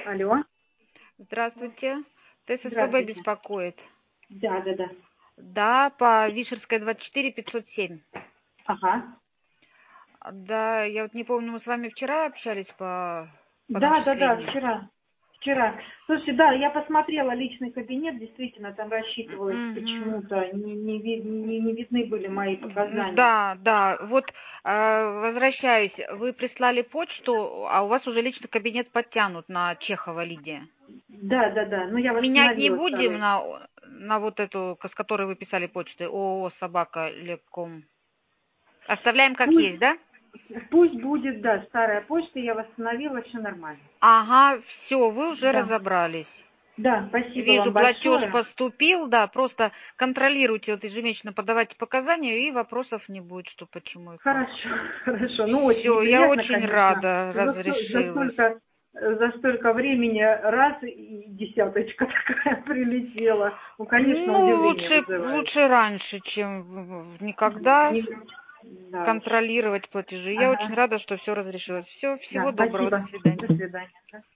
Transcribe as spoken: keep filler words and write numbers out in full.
Алло, Здравствуйте. ТССПБ здравствуйте. беспокоит. Да, да, да. Да, по Вишерская двадцать четыре пятьсот семь. Ага. Да, я вот не помню, мы с вами вчера общались по, по Да, да, да, начислению. вчера. Вчера. Слушай, да, я посмотрела личный кабинет, действительно, там рассчитывалось Мгм. почему-то, не, не, ви- не, не видны были мои М, показания. Да, да. Вот э, возвращаюсь. Вы прислали почту, а у вас уже личный кабинет подтянут на Чехова Лидия. Да, да, да, ну я Менять не восстановила будем второй. на, на вот эту, с которой вы писали почту, ООО «Собака Леком». Оставляем как есть, Пусть, да? пусть будет, да, старая почта, я восстановила, все нормально. Ага, все, вы уже Да, разобрались. да, спасибо Вижу, вам платеж большое. поступил, да, просто контролируйте, вот ежемесячно подавайте показания, и вопросов не будет, что почему и как. Хорошо, хорошо. Ну, очень Все, я неприятно, очень конечно. рада, За, сто- за разрешилось. столько за столько времени раз и десяточка такая прилетела. Ну, конечно, Ну, удивление лучше, вызывает. лучше раньше, чем в- в- никогда Не- Да уж. контролировать платежи. Я очень Ага. рада, что все разрешилось. Все, Да, всего доброго, до спасибо. свидания. До свидания.